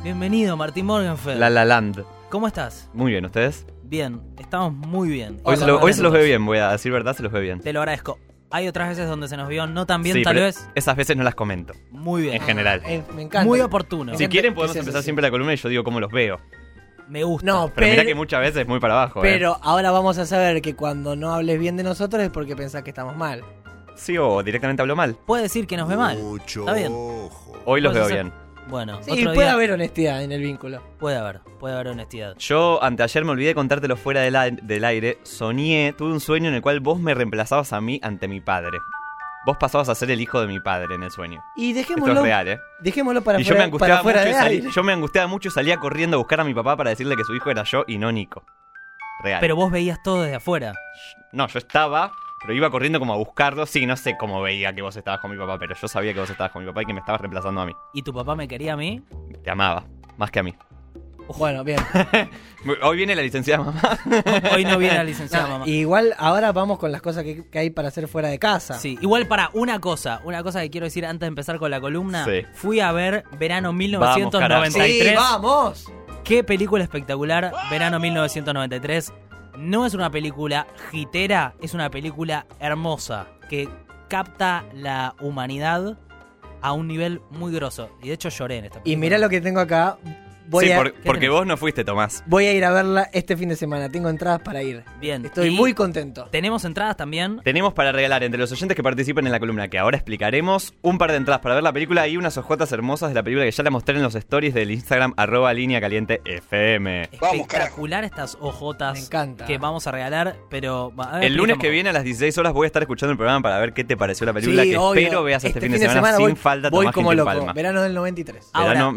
Bienvenido, Martín Morgenfeld. La Land. ¿Cómo estás? Muy bien, ¿ustedes? Bien, estamos muy bien. Hoy se los veo bien, voy a decir verdad, se los veo bien. Te lo agradezco. Hay otras veces donde se nos vio no tan bien, Sí, tal pero vez. esas veces no las comento, Muy bien. en general. Me encanta. Muy oportuno. Si quieren podemos empezar siempre la columna y yo digo cómo los veo. Me gusta. No, Pero mirá que muchas veces es muy para abajo, pero ahora vamos a saber que cuando no hables bien de nosotros es porque pensás que estamos mal. Sí, o directamente hablo mal. Puede decir que nos ve mal. Está bien. Hoy los veo Puedes hacer- bien. Bueno, Sí, otro puede día haber honestidad en el vínculo. puede haber honestidad. Yo anteayer me olvidé de contártelo fuera del aire. Tuve un sueño en el cual vos me reemplazabas a mí ante mi padre. Vos pasabas a ser el hijo de mi padre en el sueño. Y Esto dejémoslo, es real, dejémoslo para Y yo me fuera, para angustiaba fuera mucho de y salí- aire. yo me angustiaba mucho y salía corriendo a buscar a mi papá para decirle que su hijo era yo y no Nico. Real. Pero vos veías todo desde afuera. No, yo estaba, pero iba corriendo como a buscarlo. Sí, no sé cómo veía que vos estabas con mi papá, pero yo sabía que vos estabas con mi papá y que me estabas reemplazando a mí. ¿Y tu papá me quería a mí? Te amaba, más que a mí. Bueno, bien. Hoy viene la licenciada mamá. Hoy no viene la licenciada No, mamá. igual ahora vamos con las cosas que hay para hacer fuera de casa. Sí, igual para una cosa que quiero decir antes de empezar con la columna. Sí. Fui a ver Verano Sí, 1993. vamos. Qué película espectacular, Verano 1993. No es una película jitera, es una película hermosa que capta la humanidad a un nivel muy grosso. Y de hecho lloré en esta película. Y mirá lo que tengo acá. Sí, Voy porque tenés? vos no fuiste, Tomás. a ir a verla este fin de semana. Tengo entradas para ir. Bien. Estoy y muy contento. Tenemos entradas también. Tenemos para regalar entre los oyentes que participen en la columna que ahora explicaremos un par de entradas para ver la película y unas hojotas hermosas de la película que ya la mostré en los stories del Instagram @lineacalientefm. Espectacular estas hojotas Me encanta. que vamos a regalar, pero... a ver, El lunes explicamos. que viene a las 16 horas voy a estar escuchando el programa para ver qué te pareció la película Sí, que obvio. espero veas este fin de semana sin voy, falta. voy Tomás como Quintín loco. Palma. Verano del 93. Ahora- Verano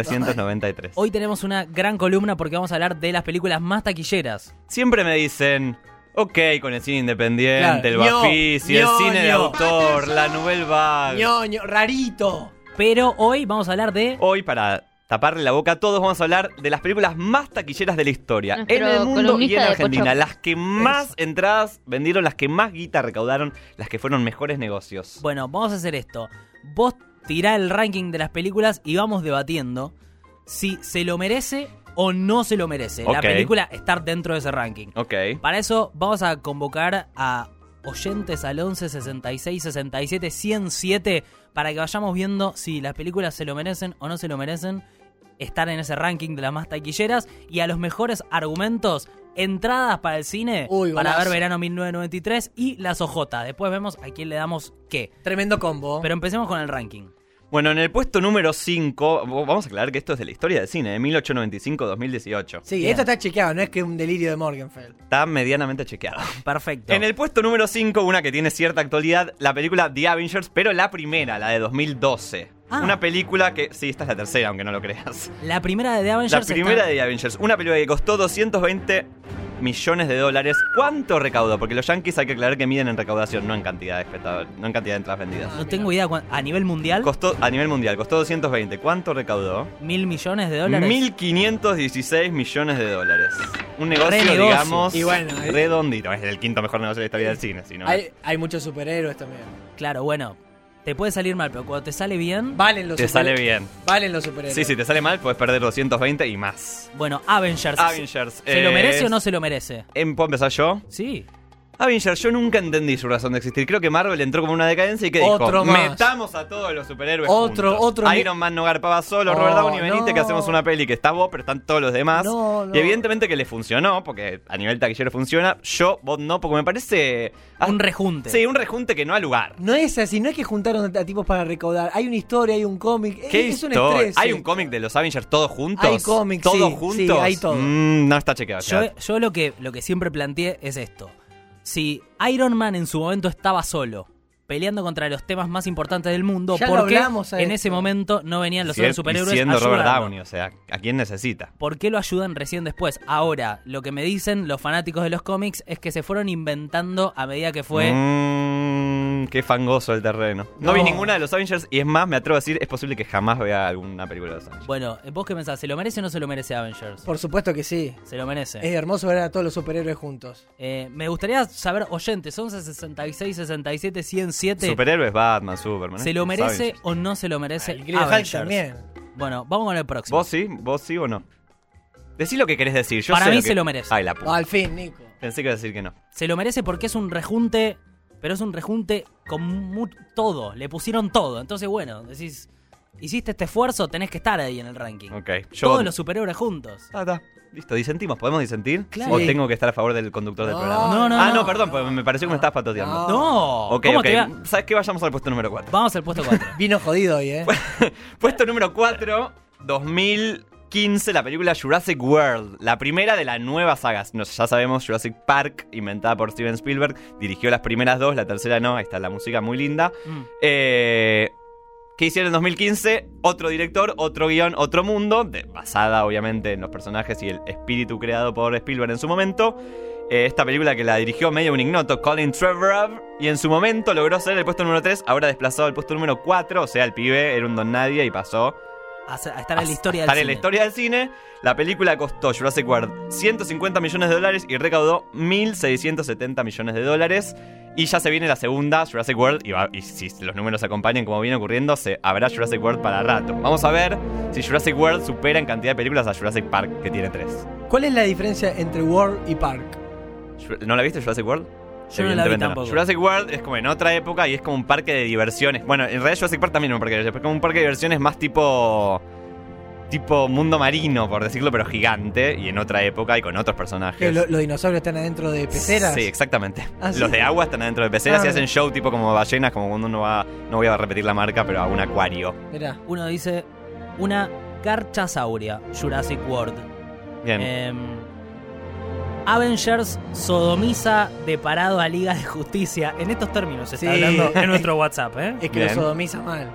1993. Hoy tenemos una gran columna porque vamos a hablar de las películas más taquilleras. Siempre me dicen, ok, con el cine independiente, Claro. el Ño, Bafisi, el cine de ño. autor, la Nouvelle Vague. Ñoño, rarito. Pero hoy vamos a hablar de... Hoy, para taparle la boca a todos, vamos a hablar de las películas más taquilleras de la historia. Nuestro En el mundo y columnista en de Argentina. Pocho. Las que más entradas vendieron, las que más guita recaudaron, las que fueron mejores negocios. Bueno, vamos a hacer esto. Vos tirá el ranking de las películas y vamos debatiendo si se lo merece o no se lo merece. La Ok. película estar dentro de ese ranking. Ok. Para eso vamos a convocar a oyentes al 11 66 67 107 para que vayamos viendo si las películas se lo merecen o no se lo merecen estar en ese ranking de las más taquilleras y a los mejores argumentos, entradas para el cine, Uy, para golazo. ver Verano 1993 y las ojotas. Después vemos a quién le damos qué. Tremendo combo. Pero empecemos con el ranking. Bueno, en el puesto número 5, vamos a aclarar que esto es de la historia del cine, de 1895-2018. Sí, Bien. esto está chequeado, no es que un delirio de Morgenfeld. Está medianamente chequeado. Perfecto. En el puesto número 5, una que tiene cierta actualidad, la película The Avengers, pero la primera, la de 2012. Ah. Una película que... Sí, esta es la tercera, aunque no lo creas. La primera de The La Avengers primera está- de The Avengers. Una película que costó 220 millones de dólares. ¿Cuánto recaudó? Porque los yankees hay que aclarar que miden en recaudación, no en cantidad de espectadores, no en cantidad de entradas vendidas. No tengo idea. A nivel mundial, Costó, a nivel mundial, costó 220. ¿Cuánto recaudó? $1.000 millones de dólares. 1.516 millones de dólares. Un Re negocio, negocio. digamos, Y bueno, redondito. Es el quinto mejor negocio de la historia del cine. Si no, Hay muchos superhéroes también. Claro, bueno. Te puede salir mal, pero cuando te sale bien... Valen los te sale bien. Valen los superhéroes. Sí, si te sale mal, puedes perder 220 y más. Bueno, Avengers. Avengers. ¿Se lo merece o no se lo merece? ¿Puedo empezar yo? Sí. Avengers, yo nunca entendí su razón de existir. Creo que Marvel entró como una decadencia y que Otro dijo, más. metamos a todos los superhéroes Otro juntos. Iron Man no garpaba solo, Robert Downey, venite no. que hacemos una peli que está vos, pero están todos los demás. No, no. Y evidentemente que le funcionó, porque a nivel taquillero funciona. Yo, vos no, porque me parece... Un rejunte. Sí, un rejunte que no ha lugar. No es así, no es que juntaron a tipos para recaudar. Hay una historia, hay un cómic. ¿Qué es un historia? estrés. ¿Hay un cómic de los Avengers todos juntos? Hay cómics, ¿Todos sí, juntos? sí, hay todo. No está chequeado. Yo lo que siempre planteé es esto. Si Iron Man en su momento estaba solo, peleando contra los temas más importantes del mundo, Ya lo ¿por qué hablamos a en esto. ese momento no venían los Si otros él- superhéroes y siendo Robert ayudando? Downey, o sea, ¿a quién necesita? ¿Por qué lo ayudan recién después? Ahora, lo que me dicen los fanáticos de los cómics es que se fueron inventando a medida que fue... Qué fangoso el terreno. No No. vi ninguna de los Avengers y es más, me atrevo a decir, es posible que jamás vea alguna película de los Avengers. Bueno, ¿vos qué pensás? ¿Se lo merece o no se lo merece Avengers? Por supuesto que sí. Se lo merece. Es hermoso ver a todos los superhéroes juntos. Me gustaría saber, oyentes, 11 66 67 107. Superhéroes, Batman, Superman. ¿Se lo Los merece Avengers. o no se lo merece El Increíble Hulk Avengers? también. Bueno, vamos con el próximo. ¿Vos sí o no? Decí lo que querés decir. Yo Para sé mí lo que... se lo merece. Ay, la puta. Al fin, Nico. Pensé que iba a decir que no. Se lo merece porque es un rejunte, pero es un rejunte con todo. Le pusieron todo. Entonces, bueno, decís, hiciste este esfuerzo, tenés que estar ahí en el ranking. Ok. Todos los superhéroes juntos. Está. Listo, disentimos. ¿Podemos disentir? Claro. ¿O tengo que estar a favor del conductor del No, programa? no. No, perdón, pues me pareció que me estabas patoteando. No. Ok, ¿Cómo ok. te va? ¿Sabes qué? Vayamos al puesto número 4. Vamos al puesto 4. Vino jodido hoy, Puesto número 4, 2015, la película Jurassic World. La primera de la nueva saga. Ya sabemos, Jurassic Park, inventada por Steven Spielberg. Dirigió las primeras dos, la tercera no. Ahí está la música muy linda. ¿Qué hicieron en 2015? Otro director, otro guión, otro mundo. Basada, obviamente, en los personajes y el espíritu creado por Spielberg en su momento. Esta película que la dirigió medio un ignoto, Colin Trevorrow, y en su momento logró ser el puesto número 3, ahora desplazado al puesto número 4, o sea, el pibe era un don nadie y pasó A estar en la historia del estar cine. en la historia del cine. La película costó, Jurassic World, $150 millones y recaudó $1.670 millones. Y ya se viene la segunda, Jurassic World, y si los números acompañan como viene ocurriendo, habrá Jurassic World para rato. Vamos a ver si Jurassic World supera en cantidad de películas a Jurassic Park, que tiene 3. ¿Cuál es la diferencia entre World y Park? ¿No la viste, Jurassic World? Yo no la vi Evidentemente tampoco. Jurassic World es como en otra época y es como un parque de diversiones. Bueno, en realidad Jurassic Park también es un parque de diversiones, pero es como un parque de diversiones más tipo mundo marino, por decirlo, pero gigante y en otra época y con otros ¿Que personajes. los dinosaurios están adentro de peceras? Sí, exactamente. ¿Ah, sí? Los de agua están adentro de peceras y Ah. hacen show tipo como ballenas, como cuando uno va, no voy a repetir la marca, pero a un acuario. Mirá. Uno dice una garchasauria, Jurassic World. Bien. Avengers sodomiza de parado a Liga de Justicia. En estos términos se está Sí. hablando en nuestro WhatsApp, Es que Bien. lo sodomiza mal.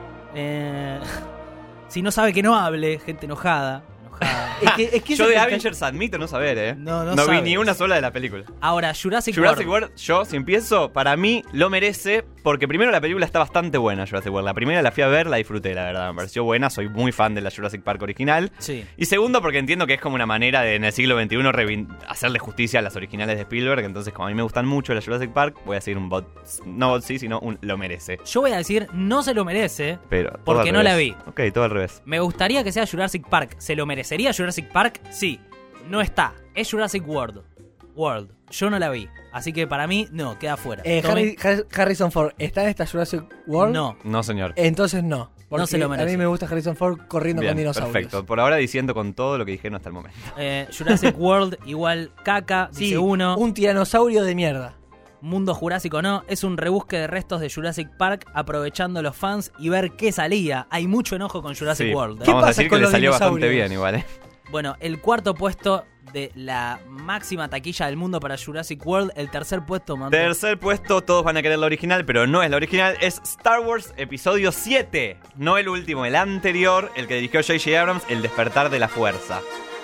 Si no sabe que no hable, gente enojada. Es que Yo eso de que- Avengers admito no saber, ¿eh? No vi sabe. ni una sola de la película. Ahora, Jurassic Jurassic World. World, yo, si empiezo, para mí lo merece, porque primero la película está bastante buena, Jurassic World. La primera la fui a ver, la disfruté, la verdad, me pareció buena, soy muy fan de la Jurassic Park original. Sí. Y segundo, porque entiendo que es como una manera de, en el siglo XXI, hacerle justicia a las originales de Spielberg, entonces como a mí me gustan mucho las Jurassic Park, voy a seguir un no bot sí, sino un lo merece. Yo voy a decir, no se lo merece. Pero todo Porque al no la revés. vi. Ok, todo al revés. Me gustaría que sea Jurassic Park. ¿Se lo merecería Jurassic Park? Sí. No está. Es Jurassic World. Yo no la vi. Así que para mí, no, queda fuera. Harrison Ford, ¿está en esta Jurassic World? No. No, señor. Entonces no. Porque No se lo merece. A mí me gusta Harrison Ford corriendo Bien, con dinosaurios. perfecto. Por ahora diciendo con todo lo que dijeron hasta el momento. Jurassic World igual caca, Sí, dice uno. un tiranosaurio de mierda. Mundo Jurásico no. Es un rebusque de restos de Jurassic Park aprovechando los fans y ver qué salía. Hay mucho enojo con Jurassic Sí, World. ¿Qué vamos a pasa decir que con le los salió bastante dinosaurios? bien igual, ¿eh? Bueno, el cuarto puesto de la máxima taquilla del mundo para Jurassic World. El tercer puesto, man. Tercer puesto, todos van a querer la original, pero no es la original, es Star Wars Episodio 7. No el último, el anterior, el que dirigió J.J. Abrams, El Despertar de la Fuerza.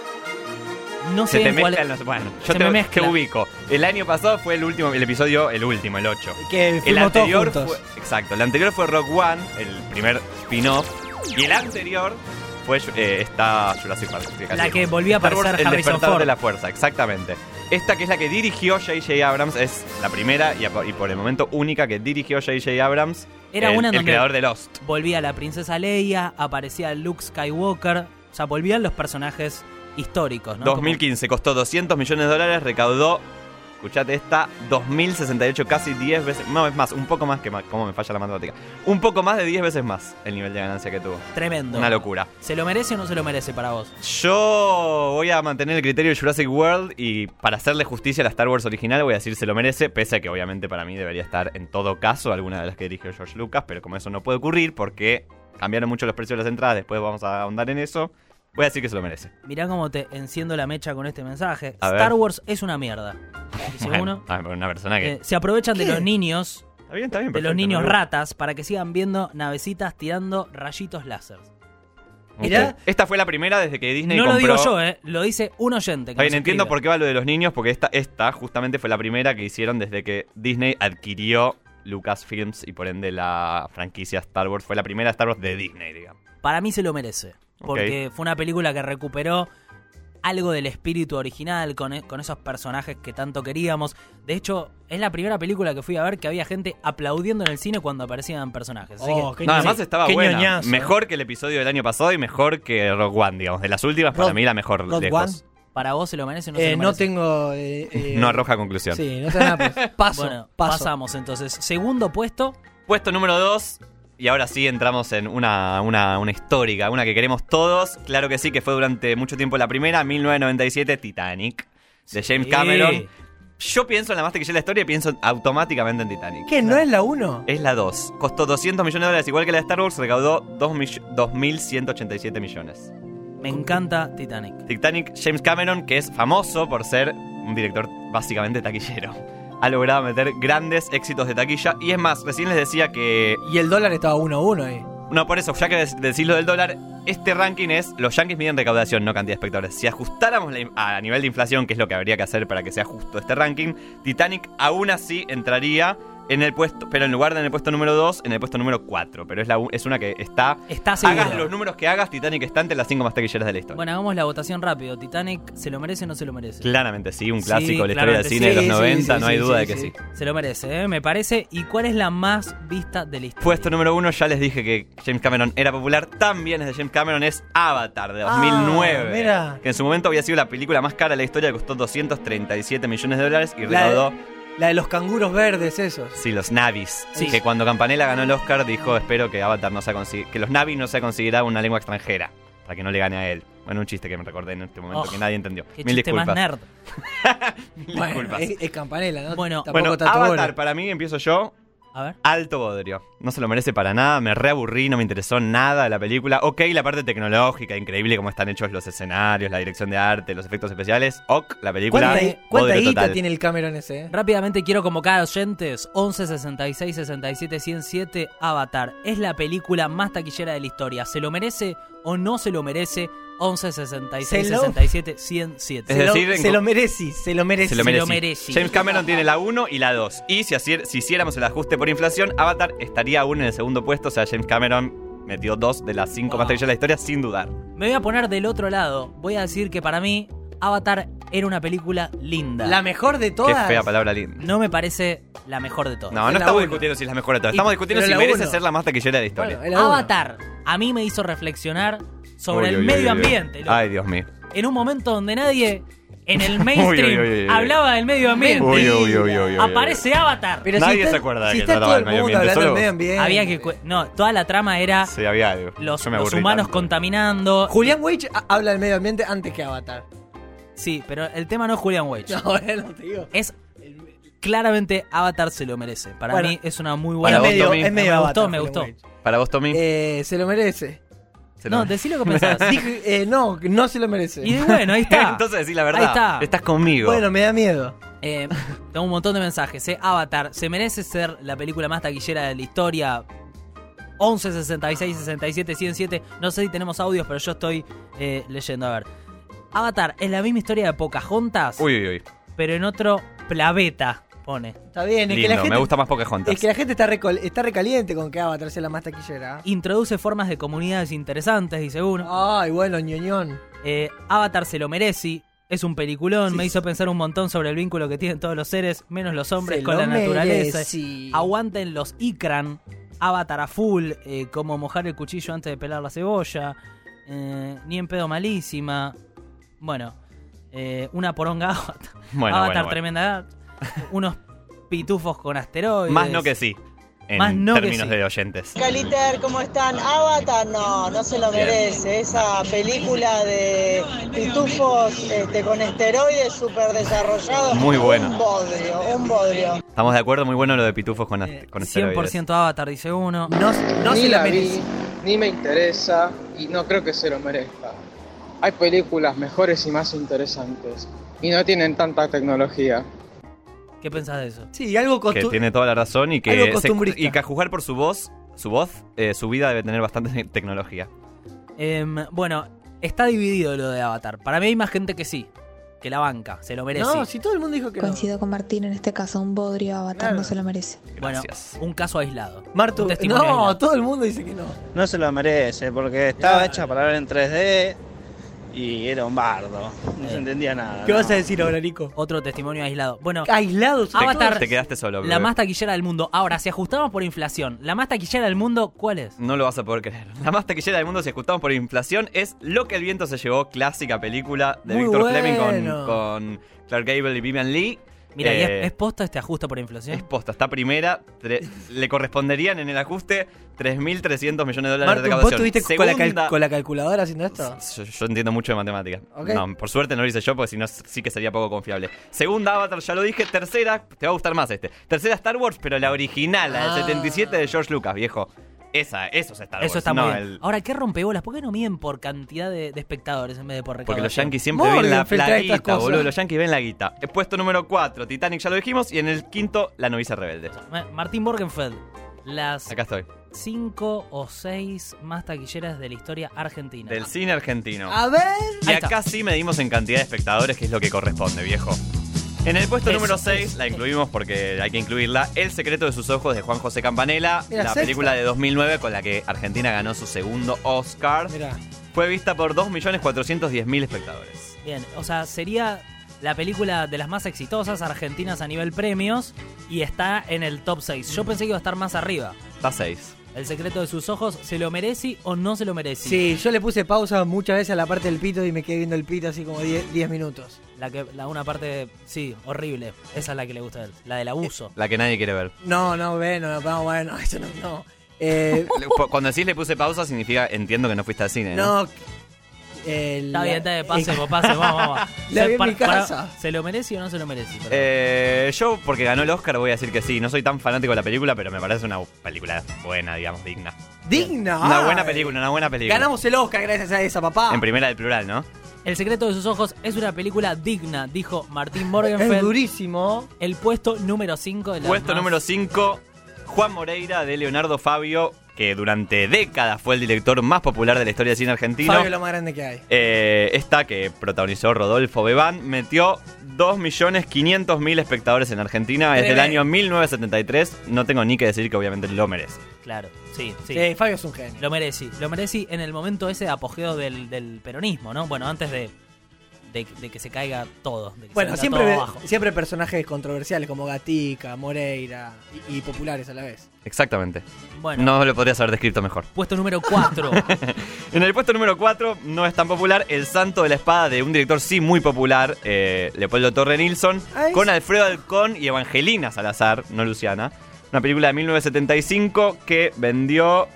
No sé Se te en cuál mezclan los... Bueno, se yo me te mezcla. ubico. El año pasado fue el último, el 8. Que El fuimos todos anterior juntos. fue... Exacto, el anterior fue Rogue One, el primer spin-off. Y el anterior fue esta Jurassic Park. La que volvía a Star Wars, aparecer El Harrison Despertar Ford. de la Fuerza, exactamente. Esta que es la que dirigió J.J. Abrams es la primera y por el momento única que dirigió J.J. Abrams. Era el, una en el donde creador de Lost. volvía la princesa Leia, aparecía Luke Skywalker. O sea, volvían los personajes históricos, ¿no? 2015 costó $200 millones, recaudó, escuchate esta, 2068, casi 10 veces, no es más, un poco más que más, cómo me falla la matemática, un poco más de 10 veces más el nivel de ganancia que tuvo. Como tremendo. Una locura. ¿Se lo merece o no se lo merece para vos? Yo voy a mantener el criterio de Jurassic World y para hacerle justicia a la Star Wars original voy a decir se lo merece, pese a que obviamente para mí debería estar en todo caso alguna de las que dirigió George Lucas, pero como eso no puede ocurrir porque cambiaron mucho los precios de las entradas, después vamos a ahondar en eso, voy a decir que se lo merece. Mirá cómo te enciendo la mecha con este mensaje. A Star ver. Wars es una mierda. Dice Bueno, uno. una persona que... Se aprovechan de ¿Qué? los niños, Está bien, de los perfecto, niños me gusta. ratas, para que sigan viendo navecitas tirando rayitos láser. Ok. Mirá. Esta fue la primera desde que Disney No compró... lo digo yo, lo dice un oyente. Está bien, entiendo por qué va lo de los niños, porque esta justamente fue la primera que hicieron desde que Disney adquirió Lucasfilms y por ende la franquicia Star Wars. Fue la primera Star Wars de Disney, digamos. Para mí se lo merece. Porque fue una película que recuperó algo del espíritu original, con esos personajes que tanto queríamos. De hecho, es la primera película que fui a ver que había gente aplaudiendo en el cine cuando aparecían personajes. Así que, No, además estaba qué buena. ñoñazo, Mejor que el episodio del año pasado y mejor que Rogue One, digamos. De las últimas, para mí la mejor Rogue lejos. ¿para vos se lo merece o no se lo merece? No tengo... No arroja conclusión. Sí, no tengo nada. Pues. Bueno, paso. pasamos entonces. Segundo puesto. Puesto número 2. Y ahora sí entramos en una histórica, una que queremos todos. Claro que sí, que fue durante mucho tiempo la primera, 1997, Titanic, de James Cameron. Yo pienso en la más taquillera de la historia y pienso automáticamente en Titanic. ¿Qué? ¿No es la 1? Es la 2. Costó $200 millones, igual que la de Star Wars, recaudó 2.187 millones. Me encanta Titanic. Titanic, James Cameron, que es famoso por ser un director básicamente taquillero. Ha logrado meter grandes éxitos de taquilla. Y es más, recién les decía que... Y el dólar estaba 1-1 ahí. No, por eso, ya que decís lo del dólar, este ranking es... Los yankees miden recaudación, no cantidad de espectadores. Si ajustáramos a nivel de inflación, que es lo que habría que hacer para que sea justo este ranking, Titanic aún así entraría en el puesto... Pero en lugar de en el puesto número 2, en el puesto número 4. Pero es una que está... Está seguro. Hagas los números que hagas, Titanic está entre las 5 más taquilleras de la historia. Bueno, hagamos la votación rápido. ¿Titanic se lo merece o no se lo merece? Claramente sí, un Sí, clásico de la historia del claramente cine de los sí, 90, sí, no hay sí, duda sí, de que sí. sí. Se lo merece, me parece. ¿Y cuál es la más vista de la historia? Puesto número 1, ya les dije que James Cameron era popular. También es de James Cameron, es Avatar de 2009. Mira. Que en su momento había sido la película más cara de la historia, costó $237 millones y recaudó... La de los canguros verdes, esos. Sí, los Navis. Sí. Que cuando Campanella ganó el Oscar dijo, espero que Avatar no sea que los Navis no sea considerada una lengua extranjera, para que no le gane a él. Bueno, un chiste que me recordé en este momento que nadie entendió. Qué Mil chiste disculpas. más nerd. Mil Bueno, disculpas. es Campanella, ¿no? Bueno, Tampoco Bueno, está todo Avatar bueno. para mí, empiezo yo. A ver. Alto bodrio. No se lo merece para nada, me reaburrí, no me interesó nada de la película. Ok, la parte tecnológica, increíble cómo están hechos los escenarios, la dirección de arte, los efectos especiales. Ok, la película. ¿Cuánta bodrio guita total. tiene el Cameron ese? Rápidamente quiero convocar a oyentes. 11 66 67 107 Avatar. Es la película más taquillera de la historia. ¿Se lo merece o no se lo merece? 11 66 67 107. Es decir, se lo merece, se lo merece. Se lo Se merece. lo merece. James Cameron tiene la 1 y la 2. Y si hiciéramos el ajuste por inflación, Avatar estaría aún en el segundo puesto. O sea, James Cameron metió 2 de las 5 más taquilleras de la historia, sin dudar. Me voy a poner del otro lado. Voy a decir que para mí Avatar era una película linda. La mejor de todas. Qué fea palabra linda. No me parece la mejor de todas. No, no la estamos uno. discutiendo si es la mejor de todas. Estamos discutiendo pero si la merece uno. ser la más taquillera de la historia. Bueno, es la uno. Avatar a mí me hizo reflexionar sobre Uy, el uy, medio uy, uy. ambiente. loco. Ay, Dios mío. En un momento donde nadie en el mainstream Uy, uy, uy, uy. hablaba del medio ambiente. Uy, uy, uy, uy, uy, uy. aparece Avatar. Pero Nadie si está, se acuerda de si que está trataba todo del el medio mundo ambiente, hablando del solo- medio ambiente. Había que no, toda la trama era Sí, había algo. los Yo me aburrí humanos tanto. contaminando. Julián Weich habla del medio ambiente antes que Avatar. Sí, pero el tema no es Julian Weich. No, bueno, te digo. Es claramente Avatar se lo merece. Para Bueno, mí es una muy Para buena. es vos, medio, Tommy. es medio Me Avatar, gustó, me Julián gustó. Weich. Para vos, Tommy. Se lo merece. Se lo- No, decí lo que pensás. Dije, no se lo merece. Y bueno, ahí está. Entonces decís la verdad. Ahí está. Estás conmigo. Bueno, me da miedo. Tengo un montón de mensajes. Avatar, ¿se merece ser la película más taquillera de la historia? 11 66 67 107. No sé si tenemos audios, pero yo estoy leyendo. A ver. Avatar es la misma historia de Pocahontas, Uy, uy, uy. pero en otro planeta, pone. Está bien, es que Lindo, la gente, me gusta más Pocahontas. es que la gente está recaliente con que Avatar sea la más taquillera. Introduce formas de comunidades interesantes, dice uno. Ay, bueno, ñoñón. Avatar se lo merece. Es un peliculón, Sí, me hizo pensar un montón sobre el vínculo que tienen todos los seres, menos los hombres, Se con lo la naturaleza. merece. Aguanten los Ikran, Avatar a full, como mojar el cuchillo antes de pelar la cebolla, ni en pedo malísima. Bueno, una poronga Avatar, Bueno, Avatar bueno. tremenda, unos pitufos con asteroides. Más no que sí. En Más no que términos sí. de oyentes. Caliter, ¿cómo están? Avatar, no se lo Bien. merece. Esa película de pitufos con esteroides súper desarrollados. Muy buena. Un bodrio. Estamos de acuerdo, muy bueno lo de pitufos con esteroides. 100% Avatar, dice uno. No Ni se la la vi, merece. ni me interesa y no creo que se lo merezca. Hay películas mejores y más interesantes y no tienen tanta tecnología. ¿Qué pensás de eso? Sí, algo Que tiene toda la razón y Algo que, costumbrista. y que a juzgar por su voz, su vida debe tener bastante tecnología. Bueno, está dividido lo de Avatar. Para mí hay más gente que sí, que la banca, se lo merece. No, si todo el mundo dijo que Coincido con Martín en este caso, un bodrio Avatar Claro. no se lo merece. Bueno, Gracias. un caso aislado. no. Martu, Un testimonio no, aislado. todo el mundo dice que no. No se lo merece porque estaba hecha para ver en 3D y era un bardo. No se entendía nada. ¿Qué no. vas a decir ahora, Nico? Otro testimonio aislado. Bueno, Aislados. Avatar, Te quedaste solo. la bebé. más taquillera del mundo. Ahora, si ajustamos por inflación, la más taquillera del mundo, ¿cuál es? No lo vas a poder creer. La más taquillera del mundo, si ajustamos por inflación, es Lo que el viento se llevó, clásica película de Muy Víctor Fleming bueno. con Clark Gable y Vivian Lee. Mira, ¿y es posta este ajuste por inflación? Es posta, está primera. Le corresponderían en el ajuste 3.300 millones de dólares de Martu, ¿vos recaudación. estuviste con la calculadora haciendo esto? Yo entiendo mucho de matemáticas. Ok. No, por suerte no lo hice yo, porque si no sí que sería poco confiable. Segunda, Avatar, ya lo dije. Tercera, te va a gustar más este. Tercera, Star Wars, pero la original, la del 77 de George Lucas, viejo. Eso es Star Wars. Eso está no muy bien. el- Ahora, ¿qué rompebolas? ¿Por qué no miden por cantidad de espectadores en vez de por recaudación? Porque los yankees siempre Morgan ven la trae estas guita, cosas. boludo. Los yankees ven la guita. Puesto número 4, Titanic, ya lo dijimos. Y en el quinto, La novicia rebelde. Martín Morgenfeld, las Acá estoy. 5 o 6 más taquilleras de la historia argentina. Del cine argentino. A ver. Y Ahí acá sí medimos en cantidad de espectadores, que es lo que corresponde, viejo. En el puesto Eso, número 6, eso. la incluimos porque hay que incluirla, El secreto de sus ojos de Juan José Campanella, Mira, la sexta. película de 2009 con la que Argentina ganó su segundo Oscar. Mirá. Fue vista por 2.410.000 espectadores. Bien, o sea, sería la película de las más exitosas argentinas a nivel premios y está en el top 6. Yo pensé que iba a estar más arriba. Está 6. El secreto de sus ojos, ¿se lo merece o no se lo merece? Sí, yo le puse pausa muchas veces a la parte del pito y me quedé viendo el pito así como 10 minutos. Una parte, sí, horrible. Esa es la que le gusta a él. La del abuso. La que nadie quiere ver. No, bueno, eso no. Cuando decís le puse pausa, significa entiendo que no fuiste al cine, ¿no? No. Está bien, pasemos, vamos. La vi en Para- mi casa. ¿Se lo merece o no se lo merece? Perdón. Yo, porque ganó el Oscar, voy a decir que sí. No soy tan fanático de la película, pero me parece una película buena, digamos, digna. Digna. Una Ay. buena película. Ganamos el Oscar gracias a esa, papá. En primera del plural, ¿no? El secreto de sus ojos es una película digna, dijo Martín Es Morgenfeld. durísimo. El puesto número 5 de la Puesto número 5, Juan Moreira, de Leonardo Fabio, que durante décadas fue el director más popular de la historia del cine argentino. Fabio es lo más grande que hay. Esta, que protagonizó Rodolfo Bebán, metió 2.500.000 espectadores en Argentina desde el Tremendo. año 1973. No tengo ni que decir que obviamente lo merece. Claro, sí. Sí, Fabio es un genio. Lo merece en el momento ese de apogeo del peronismo, ¿no? Bueno, antes de que se caiga todo. De que Bueno, se venga todo abajo. siempre personajes controversiales como Gatica, Moreira y populares a la vez. Exactamente. Bueno, No lo podrías haber descrito mejor. puesto número 4. En el puesto número 4, no es tan popular, El santo de la espada, de un director sí muy popular, Leopoldo Torre Nilsson, Ay. con Alfredo Alcón y Evangelina Salazar, no Luciana. Una película de 1975 que vendió...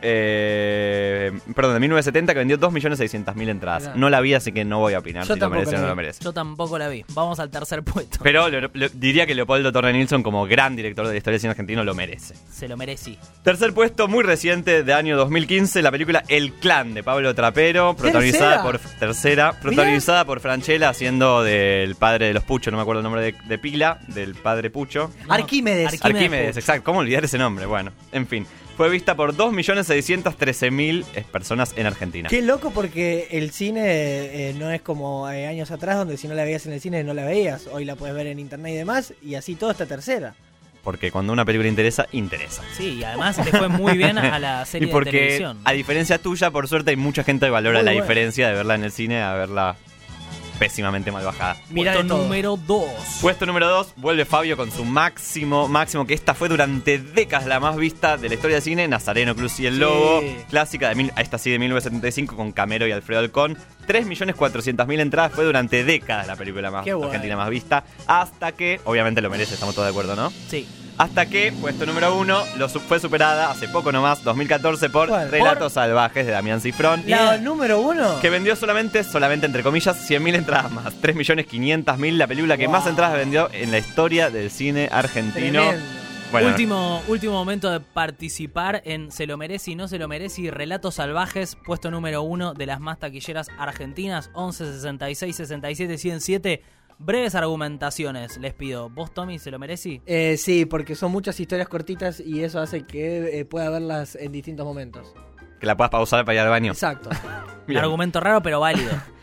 de 1970 que vendió 2.600.000 entradas. Mirá. No la vi, así que no voy a opinar Yo si lo tampoco merece o la no vi. lo merece. Yo tampoco la vi. Vamos al tercer puesto. Pero diría que Leopoldo Torre Nilsson, como gran director de la historia del cine argentino, lo merece. Se lo merece. Tercer puesto, muy reciente, de año 2015, la película El Clan, de Pablo Trapero, protagonizada por Franchella, haciendo del padre de los Pucho, no me acuerdo el nombre de pila, del padre Pucho. No, Arquímedes. Arquímedes, exacto. ¿Cómo olvidar ese nombre? Bueno, en fin. Fue vista por 2.613.000 personas en Argentina. Qué loco porque el cine no es como años atrás donde si no la veías en el cine no la veías. Hoy la puedes ver en internet y demás y así todo está tercera. Porque cuando una película interesa, interesa. Sí, y además le fue muy bien a la Y serie de porque, televisión. a diferencia tuya, por suerte hay mucha gente que valora Muy la bueno. diferencia de verla en el cine a verla pésimamente mal bajada. Mirá Puesto de todo. número 2. Puesto número 2, vuelve Fabio con su máximo, que esta fue durante décadas la más vista de la historia del cine, Nazareno, Cruz y el Sí. Lobo, clásica, esta sí de 1975 con Camero y Alfredo Alcón. 3.400.000 entradas, fue durante décadas la película más Qué bueno. argentina más vista, hasta que, obviamente lo merece, estamos todos de acuerdo, ¿no? Sí. Hasta que, puesto número 1, fue superada hace poco nomás, 2014, por ¿Cuál? Relatos Salvajes de Damián Cifrón. La número 1. Que vendió solamente entre comillas, 100.000 entradas más. 3.500.000, la película que Wow. más entradas vendió en la historia del cine argentino. Tremendo. Bueno, Último momento de participar en Se lo merece y no se lo merece y Relatos Salvajes, puesto número 1 de las más taquilleras argentinas, 11, 66, 67, 107. Breves argumentaciones, les pido. ¿Vos, Tommy, se lo merece? Sí, porque son muchas historias cortitas y eso hace que pueda verlas en distintos momentos. que la puedas pausar para ir al baño. Exacto. Un argumento raro pero válido.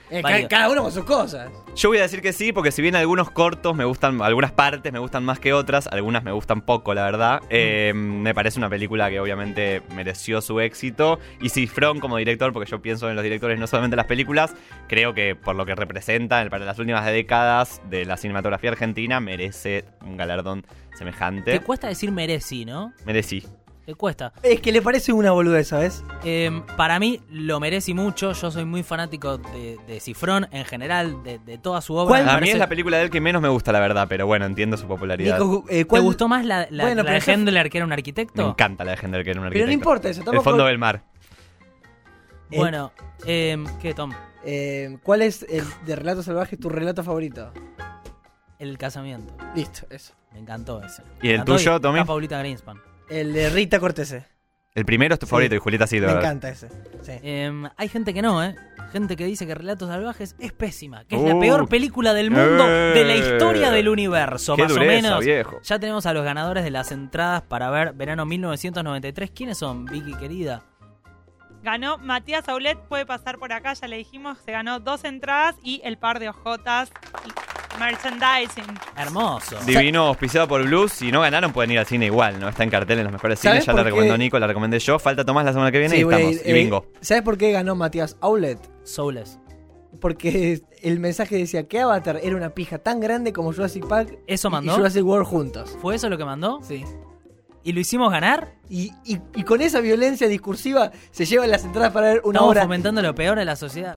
válido. Cada uno con sus cosas. Yo voy a decir que sí, porque si bien algunos cortos me gustan, algunas partes me gustan más que otras, algunas me gustan poco, la verdad, me parece una película que obviamente mereció su éxito. Y si From como director, porque yo pienso en los directores no solamente las películas, creo que por lo que representa para las últimas décadas de la cinematografía argentina, merece un galardón semejante. Te cuesta decir mereci, ¿no? Merecí. Te cuesta. Es que le parece una boludez, ¿sabes? Para mí lo merece mucho. Yo soy muy fanático de Cifrón en general, de toda su obra. ¿Cuál? Me A mí parece- es la película de él que menos me gusta, la verdad, pero bueno, entiendo su popularidad. Nico, ¿Te ¿cuál- gustó más la Bueno, de pero eso- Hendler, que era un Me arquitecto? encanta la de Hendler, que era un Pero arquitecto. no importa eso, El tampoco. fondo del mar. Bueno, ¿qué, Tom? ¿Cuál es el de Relatos Salvajes tu relato favorito? El casamiento. Listo, eso. Me encantó ese. ¿Y Me el encantó, tuyo, está Tommy? Paulita Greenspan. El de Rita Cortese. El primero es tu Sí. favorito y Julieta sí lo Me encanta ese. Sí. Hay gente que no, gente que dice que Relatos Salvajes es pésima, que es la Uh. peor película del mundo de la historia del universo, Qué más dureza, o menos. viejo. Ya tenemos a los ganadores de las entradas para ver verano 1993. ¿Quiénes son, Vicky querida? Ganó Matías Aulet, puede pasar por acá, ya le dijimos, se ganó 2 entradas y el par de ojotas y merchandising. Hermoso. Divino, auspiciado por Blues. Si no ganaron, pueden ir al cine igual, ¿no? Está en cartel en los mejores ¿Sabes cines. Ya por la qué? recomendó Nico, la recomendé yo. Falta Tomás la semana que viene Sí, y voy a estamos. ir, Y bingo. ¿Sabes por qué ganó Matías Aulet? Soulless. Porque el mensaje decía que Avatar era una pija tan grande como Jurassic Park ¿Eso y mandó? Jurassic World juntos. ¿Fue eso lo que mandó? Sí. ¿Y lo hicimos ganar? Y con esa violencia discursiva se llevan las entradas para ver una Estamos obra. fomentando lo peor de la sociedad.